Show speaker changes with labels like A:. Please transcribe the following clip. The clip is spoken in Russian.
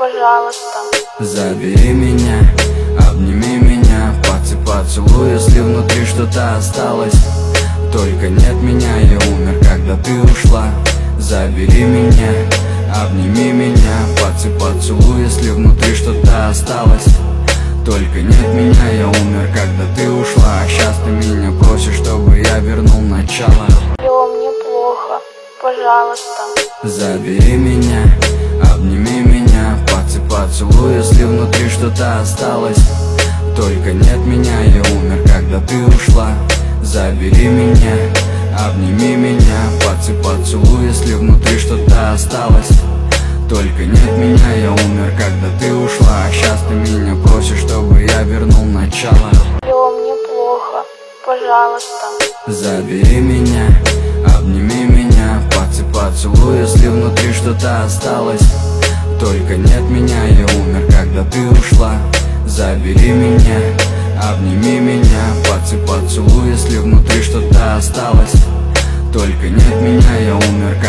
A: пожалуйста.
B: Забери меня, обними меня, поцелуй, если внутри что-то осталось. Только нет меня, я умер, когда ты ушла. Забери меня, обними меня, поцелуй, если внутри что-то осталось. Только нет меня, я умер, когда ты ушла. А сейчас ты меня просишь, чтобы я вернул начало.
A: Лё, мне плохо, пожалуйста.
B: Забери меня, обними меня, поцелуй, если внутри что-то осталось. Только нет меня, я умер, когда ты ушла. Забери меня, обними меня, поцелуй, если внутри что-то осталось. Только нет меня, я умер, когда ты ушла. А сейчас ты меня просишь, чтобы я вернул начало.
A: Лё, мне плохо, пожалуйста.
B: Забери меня, обними меня, поцелуй, если внутри что-то осталось. Только нет меня, я умер, когда ты ушла. Забери меня, обними меня, поцелуй, если внутри что-то осталось. Только нет меня, я умер,